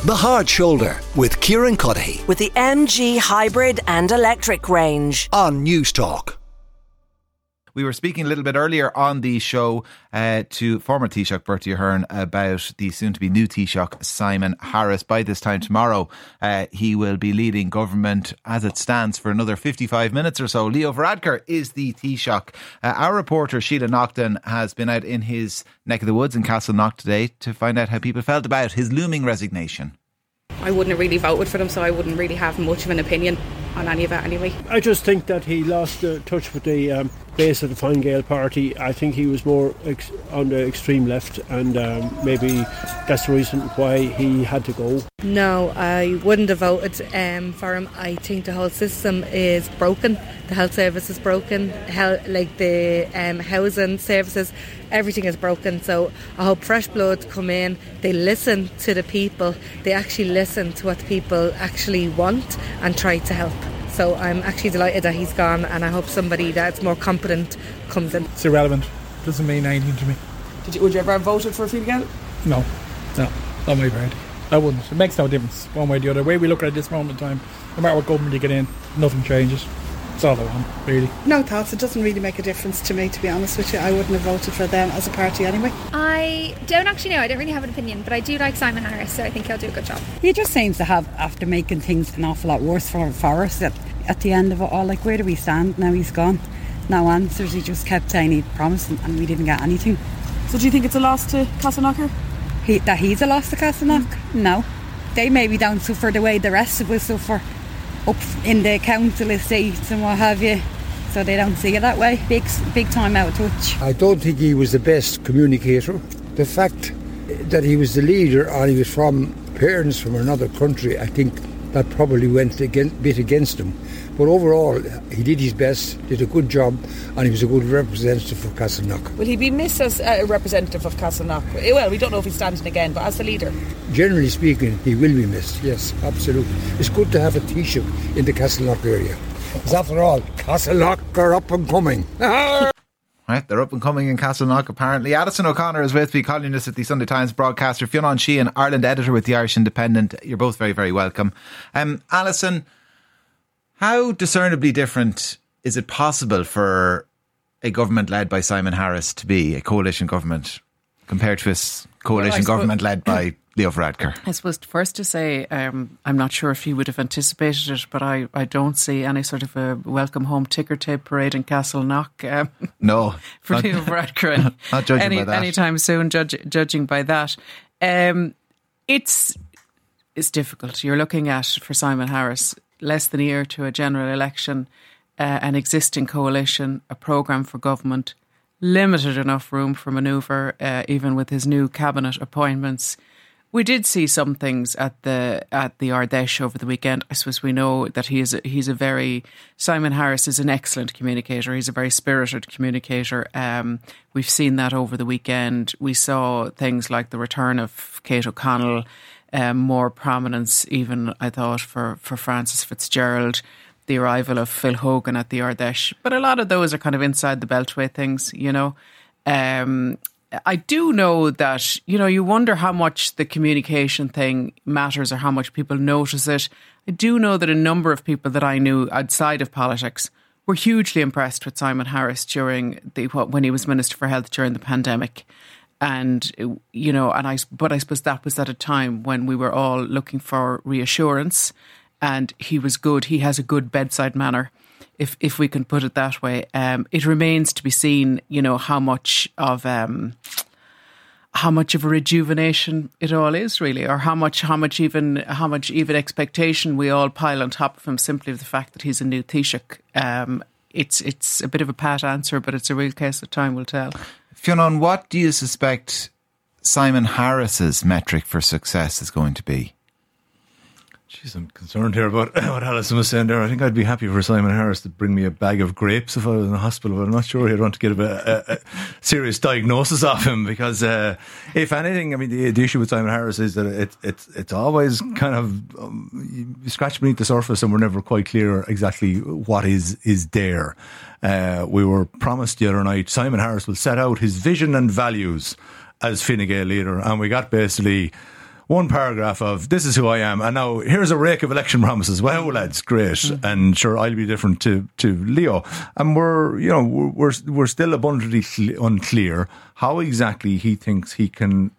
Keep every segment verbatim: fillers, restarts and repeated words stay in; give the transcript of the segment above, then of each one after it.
The Hard Shoulder with Kieran Cuddihy. With the M G hybrid and electric range. On News Talk. We were speaking a little bit earlier on the show uh, to former Taoiseach Bertie Ahern about the soon-to-be new Taoiseach Simon Harris. By this time tomorrow, uh, he will be leading government as it stands for another fifty-five minutes or so. Leo Varadkar is the Taoiseach. Uh, our reporter Sheila Naughton has been out in his neck of the woods in Castleknock today to find out how people felt about his looming resignation. I wouldn't have really voted for them, so I wouldn't really have much of an opinion on any of it anyway. I just think that he lost uh, touch with the um, base of the Fine Gael party. I think he was more ex- on the extreme left, and um, maybe that's the reason why he had to go. No, I wouldn't have voted um, for him. I think the whole system is broken. The health service is broken, Hel- like the um, housing services, everything is broken. So I hope fresh blood come in. They listen to the people. They actually listen to what the people actually want and try to help. So I'm actually delighted that he's gone, and I hope somebody that's more competent comes in. It's irrelevant. Doesn't mean anything to me. Did you, would you ever have voted for Fine Gael? No, no, not my party. I wouldn't. It makes no difference one way or the other. The way we look at it this moment in time, no matter what government you get in, nothing changes. That's all I want, really. No thoughts. It doesn't really make a difference to me, to be honest with you. I wouldn't have voted for them as a party anyway. I don't actually know. I don't really have an opinion, but I do like Simon Harris, so I think he'll do a good job. He just seems to have, after making things an awful lot worse for, for us, at, at the end of it all, like, where do we stand? Now he's gone. No answers. He just kept saying he'd promised, and, and we didn't get anything. So do you think it's a loss to Castleknock? He, that he's a loss to Castleknock? Mm. No. They maybe don't suffer the way the rest of us suffer up in the council estates and what have you. So they don't see it that way. Big, big time out of touch. I don't think he was the best communicator. The fact that he was the leader and he was from parents from another country, I think that probably went a bit against him. But overall, he did his best, did a good job, and he was a good representative for Castleknock. Will he be missed as a representative of Castleknock? Well, we don't know if he's standing again, but as the leader? Generally speaking, he will be missed, yes, absolutely. It's good to have a Taoiseach in the Castleknock area. Because after all, Castleknock are up and coming. Right, they're up and coming in Castleknock apparently. Alison O'Connor is with me, columnist at the Sunday Times, broadcaster. Fionn Sheehan, Ireland editor with the Irish Independent. You're both very, very welcome. Um, Alison, how discernibly different is it possible for a government led by Simon Harris to be, a coalition government, compared to a coalition well, government suppose, led by Leo Varadkar? I suppose first to say, um, I'm not sure if he would have anticipated it, but I, I don't see any sort of a welcome home ticker tape parade in Castleknock. Um, no. For not, Leo Varadkar. Not judging any, by that. Anytime soon, judge, judging by that. Um, it's, it's difficult. You're looking at, for Simon Harris, less than a year to a general election, uh, an existing coalition, a programme for government, limited enough room for manoeuvre, uh, even with his new cabinet appointments. We did see some things at the at the Ardèche over the weekend. I suppose we know that he is a, he's a very Simon Harris is an excellent communicator. He's a very spirited communicator. Um, we've seen that over the weekend. We saw things like the return of Kate O'Connell, um, more prominence even, I thought, for, for Francis Fitzgerald, the arrival of Phil Hogan at the Ardèche. But a lot of those are kind of inside the beltway things, you know. Um, I do know that, you know, you wonder how much the communication thing matters or how much people notice it. I do know that a number of people that I knew outside of politics were hugely impressed with Simon Harris during the when he was Minister for Health during the pandemic. And, you know, and I, but I suppose that was at a time when we were all looking for reassurance, and he was good. He has a good bedside manner, if if we can put it that way. Um, it remains to be seen, you know, how much of um, how much of a rejuvenation it all is, really, or how much how much even how much even expectation we all pile on top of him simply of the fact that he's a new Taoiseach. Um, it's it's a bit of a pat answer, but it's a real case that time will tell. Fionn, what do you suspect Simon Harris's metric for success is going to be? Jeez, I'm concerned here about what Alison was saying there. I think I'd be happy for Simon Harris to bring me a bag of grapes if I was in the hospital, but I'm not sure he'd want to get a, a, a serious diagnosis of him, because uh, if anything, I mean, the, the issue with Simon Harris is that it, it, it's always kind of, um, you scratch beneath the surface and we're never quite clear exactly what is, is there. Uh, we were promised the other night Simon Harris will set out his vision and values as Fine Gael leader, and we got basically one paragraph of this is who I am, and now here's a rake of election promises. Well, lads, great, mm. and sure, I'll be different to, to Leo, and we're you know we're we're still abundantly unclear how exactly he thinks he can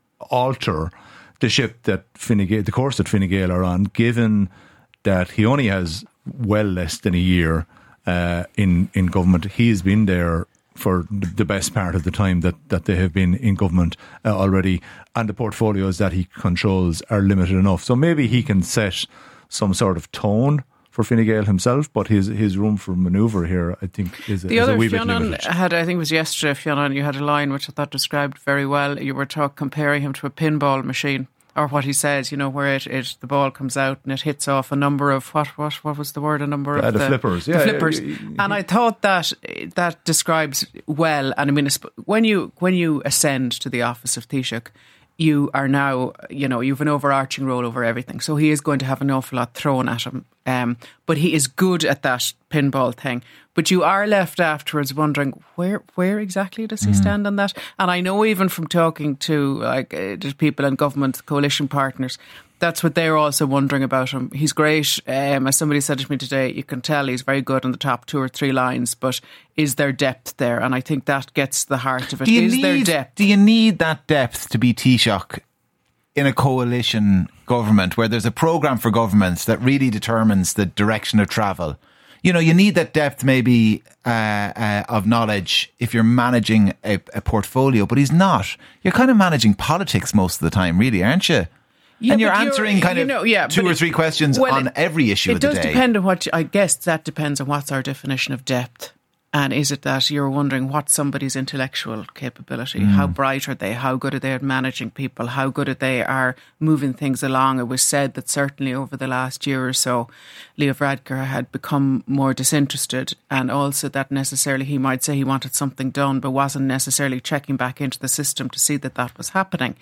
alter the ship that Fine Gael, the course that Fine Gael are on, given that he only has well less than a year uh, in in government. He has been there for the best part of the time that, that they have been in government uh, already, and the portfolios that he controls are limited enough. So maybe he can set some sort of tone for Fine Gael himself, but his his room for manoeuvre here, I think, is, the is other a wee Fionn bit limited. Had, I think it was yesterday, Fionn, you had a line which I thought described very well. You were talk, comparing him to a pinball machine, or what he says, you know, where it, it the ball comes out and it hits off a number of what what what was the word? A number uh, of the, the flippers, the yeah, flippers. yeah, yeah, yeah. And I thought that that describes well. And I mean, when you when you ascend to the office of Taoiseach, you are now, you know, you've an overarching role over everything. So he is going to have an awful lot thrown at him. Um, but he is good at that pinball thing. But you are left afterwards wondering where where exactly does he mm. stand on that? And I know even from talking to like uh, people in government, coalition partners, that's what they're also wondering about him. He's great. Um, as somebody said to me today, you can tell he's very good on the top two or three lines, but is there depth there? And I think that gets the heart of it. Do you is need, there depth? Do you need that depth to be Taoiseach in a coalition government where there's a programme for governments that really determines the direction of travel? You know, you need that depth maybe uh, uh, of knowledge if you're managing a, a portfolio, but he's not. You're kind of managing politics most of the time, really, aren't you? Yeah, and you're answering you're, kind of know, yeah, two or three questions well, on every issue of the day. It does depend on what, you, I guess that depends on what's our definition of depth. And is it that you're wondering what's somebody's intellectual capability? Mm. How bright are they? How good are they at managing people? How good are they are moving things along? It was said that certainly over the last year or so, Leo Varadkar had become more disinterested, and also that necessarily he might say he wanted something done, but wasn't necessarily checking back into the system to see that that was happening.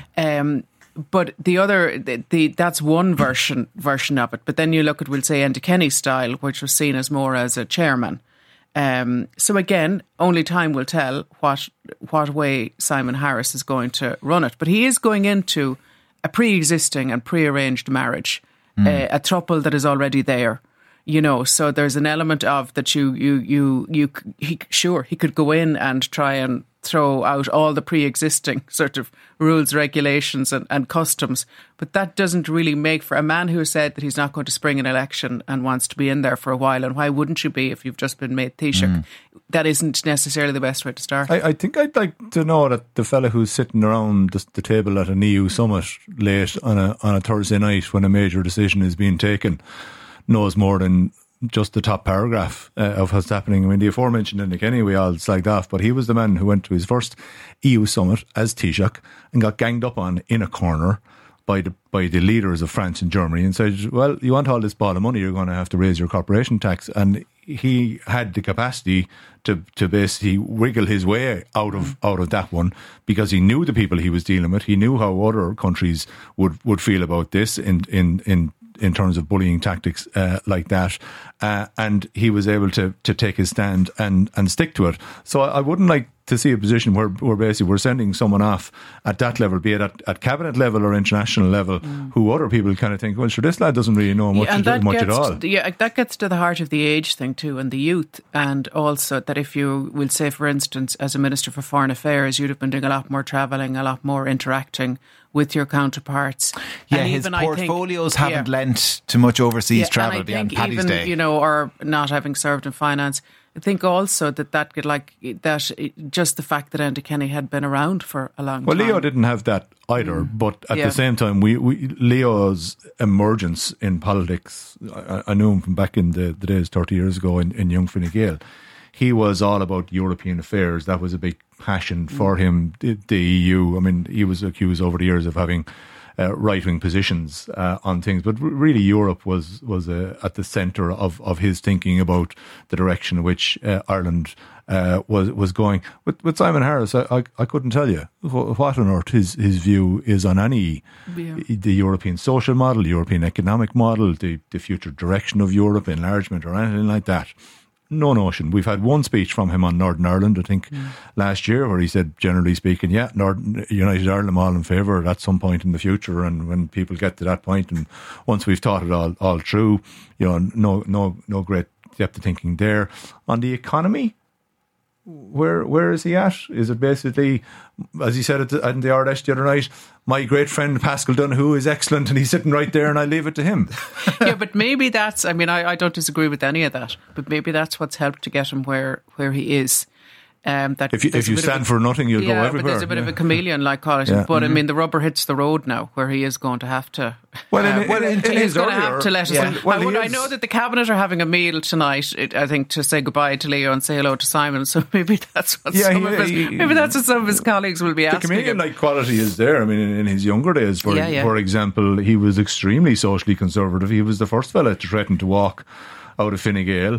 Um, But the other, the, the that's one version version of it. But then you look at, we'll say, Enda Kenny's style, which was seen as more as a chairman. Um, so again, only time will tell what what way Simon Harris is going to run it. But he is going into a pre-existing and pre-arranged marriage, mm. uh, a throuple that is already there. You know, so there's an element of that you you you you he, sure he could go in and try and throw out all the pre-existing sort of rules, regulations and, and customs, but that doesn't really make for a man who has said that he's not going to spring an election and wants to be in there for a while. And why wouldn't you be if you've just been made Taoiseach? Mm. That isn't necessarily the best way to start. I, I think I'd like to know that the fella who's sitting around the, the table at an E U summit late on a on a Thursday night when a major decision is being taken knows more than just the top paragraph uh, of what's happening. I mean, the aforementioned Enda Kenny, we all slagged off, but he was the man who went to his first E U summit as Taoiseach and got ganged up on in a corner by the by the leaders of France and Germany and said, well, you want all this ball of money, you're going to have to raise your corporation tax. And he had the capacity to to basically wiggle his way out of out of that one, because he knew the people he was dealing with. He knew how other countries would, would feel about this in in in in terms of bullying tactics uh, like that, uh, and he was able to to take his stand and and stick to it. So I, I wouldn't like to see a position where, where basically we're sending someone off at that level, be it at, at cabinet level or international level, mm. who other people kind of think, well, sure, this lad doesn't really know much, yeah, and that much gets at all. To, yeah, that gets to the heart of the age thing too, and the youth, and also that if you will say, for instance, as a Minister for Foreign Affairs, you'd have been doing a lot more travelling, a lot more interacting with your counterparts. Yeah, and his even, portfolios think, haven't yeah. lent to much overseas yeah, travel and I beyond think Paddy's even, Day. You know, or not having served in finance, I think also that that could like that just the fact that Enda Kenny had been around for a long well, time. Well, Leo didn't have that either, mm. but at yeah. the same time, we, we Leo's emergence in politics, I, I knew him from back in the, the days thirty years ago in, in Young Fine Gael. He was all about European affairs. That was a big passion for mm. him. The, the E U, I mean, he was accused over the years of having Uh, right-wing positions uh, on things, but r- really Europe was was uh, at the centre of, of his thinking about the direction in which uh, Ireland uh, was was going. With, with Simon Harris, I, I, I couldn't tell you wh- what on earth his, his view is on any yeah. the European social model, European economic model, the, the future direction of Europe, enlargement or anything like that. no notion. We've had one speech from him on Northern Ireland, I think, mm. last year, where he said, generally speaking, yeah, Northern, United Ireland, I'm all in favour at some point in the future, and when people get to that point, and once we've thought it all, all through, you know, no, no, no great depth of thinking there. On the economy, where where is he at? Is it basically, as he said at the, at the R D S the other night, my great friend Pascal Donoghue is excellent and he's sitting right there and I leave it to him? Yeah, but maybe that's, I mean, I, I don't disagree with any of that, but maybe that's what's helped to get him where, where he is. Um, that if you, if you stand a, for nothing, you'll yeah, go everywhere. But there's a bit yeah. of a chameleon, like call it. Yeah. But mm-hmm. I mean, the rubber hits the road now, where he is going to have to. Well, uh, in, well, in, in he's going to earlier, have to let us. Yeah. Well, I, would, I know that the cabinet are having a meal tonight. It, I think to say goodbye to Leo and say hello to Simon. So maybe that's what yeah, some he, of his, he, maybe that's what some of his colleagues will be the asking. The chameleon-like quality is there. I mean, in, in his younger days, for yeah, yeah. for example, he was extremely socially conservative. He was the first fella to threaten to walk out of Fine Gael.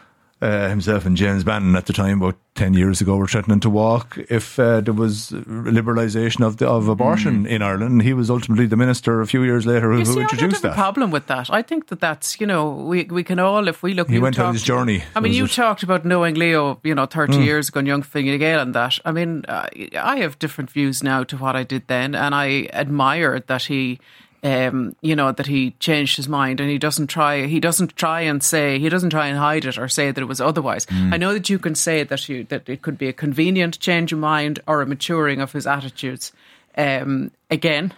Uh, himself and James Bannon at the time, about ten years ago, were threatening to walk if uh, there was liberalisation of the, of abortion mm. in Ireland. He was ultimately the minister a few years later who, you see, who introduced I don't have that. A problem with that. I think that that's, you know, we we can all, if we look. He you went talked, on his journey. I mean, you it? talked about knowing Leo, you know, thirty mm. years ago, and young Fine Gael and that. I mean, uh, I have different views now to what I did then, and I admire that he. Um, you know, that he changed his mind and he doesn't try he doesn't try and say he doesn't try and hide it or say that it was otherwise. Mm. I know that you can say that you that it could be a convenient change of mind or a maturing of his attitudes. Um, again,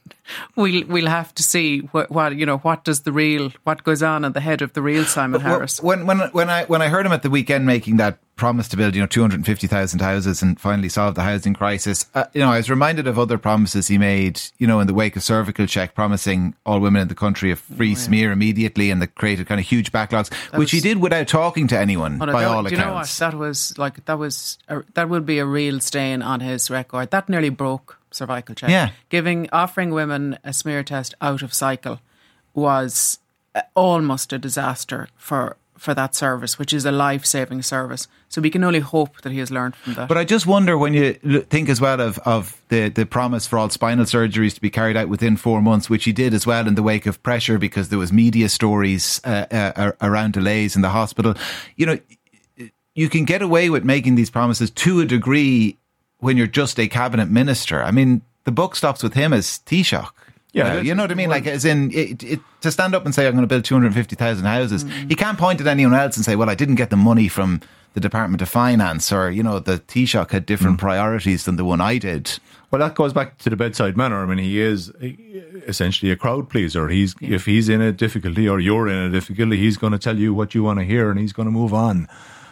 we'll we'll have to see what, what you know what does the real what goes on in the head of the real Simon Harris. When when when I when I heard him at the weekend making that promise to build, you know, two hundred fifty thousand houses and finally solve the housing crisis, uh, you know, I was reminded of other promises he made, you know, in the wake of cervical check, promising all women in the country a free oh, yeah. smear immediately, and that created kind of huge backlogs, that which was, he did without talking to anyone, oh, no, by that, all do accounts. You know what? That was like that was a, that would be a real stain on his record. That nearly broke cervical check. Yeah. Giving offering women a smear test out of cycle was almost a disaster for. for that service, which is a life-saving service. So we can only hope that he has learned from that. But I just wonder, when you think as well of, of the, the promise for all spinal surgeries to be carried out within four months, which he did as well in the wake of pressure because there was media stories uh, uh, around delays in the hospital. You know, you can get away with making these promises to a degree when you're just a cabinet minister. I mean, the buck stops with him as Taoiseach. Yeah, uh, you know what I mean? Like, as in, it, it, to stand up and say, I'm going to build two hundred fifty thousand houses, mm. he can't point at anyone else and say, well, I didn't get the money from the Department of Finance, or, you know, the Taoiseach had different mm. priorities than the one I did. Well, that goes back to the bedside manner. I mean, he is essentially a crowd pleaser. He's yeah. If he's in a difficulty or you're in a difficulty, he's going to tell you what you want to hear and he's going to move on.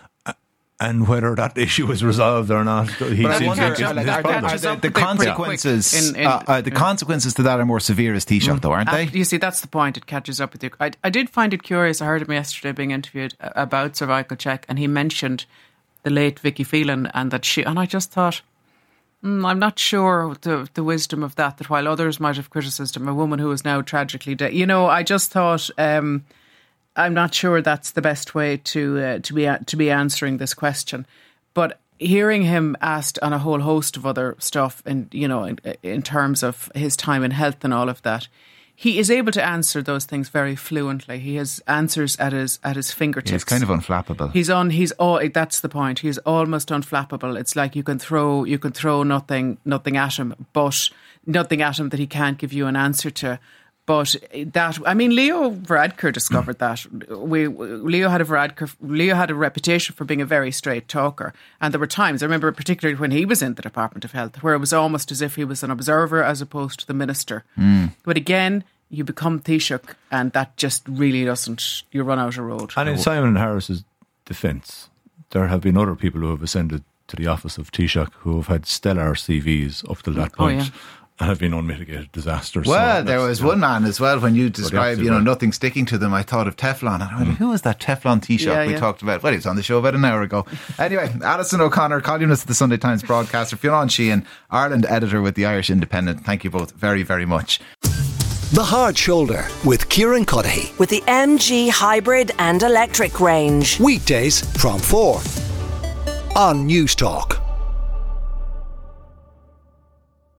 And whether that issue is resolved or not, he but seems I wonder, like are, are, are, are the, the consequences, in, in, uh, uh, the yeah. consequences to that are more severe as Taoiseach, mm. though, aren't they? Uh, you see, that's the point. It catches up with you. I, I did find it curious. I heard him yesterday being interviewed about cervical check, and he mentioned the late Vicky Phelan, and that she. And I just thought, mm, I'm not sure the the wisdom of that. That while others might have criticised him, a woman who is now tragically dead. You know, I just thought. Um, I'm not sure that's the best way to uh, to be uh, to be answering this question, but hearing him asked on a whole host of other stuff, and you know, in, in terms of his time in health and all of that, he is able to answer those things very fluently. He has answers at his at his fingertips. He's kind of unflappable. He's on. He's all. That's the point. He's almost unflappable. It's like you can throw you can throw nothing nothing at him, but nothing at him that he can't give you an answer to. But that, I mean, Leo Varadkar discovered that. We Leo had a Varadkar, Leo had a reputation for being a very straight talker, and there were times, I remember particularly when he was in the Department of Health, where it was almost as if he was an observer as opposed to the minister. Mm. But again, you become Taoiseach, and that just really doesn't. You run out of road. And in Simon Harris's defence, there have been other people who have ascended to the office of Taoiseach who have had stellar C Vs up to that point. Oh, yeah. And have been unmitigated disasters. Well, so there was one man as well, when you described, you know, right. nothing sticking to them, I thought of Teflon. And I went, mm. who was that Teflon Taoiseach yeah, we yeah. talked about? Well, he was on the show about an hour ago. Anyway, Alison O'Connor, columnist of the Sunday Times broadcaster, Fionn Sheehan, Ireland editor with the Irish Independent. Thank you both very, very much. The Hard Shoulder with Kieran Cuddihy. With the M G hybrid and electric range. Weekdays from four on News Talk.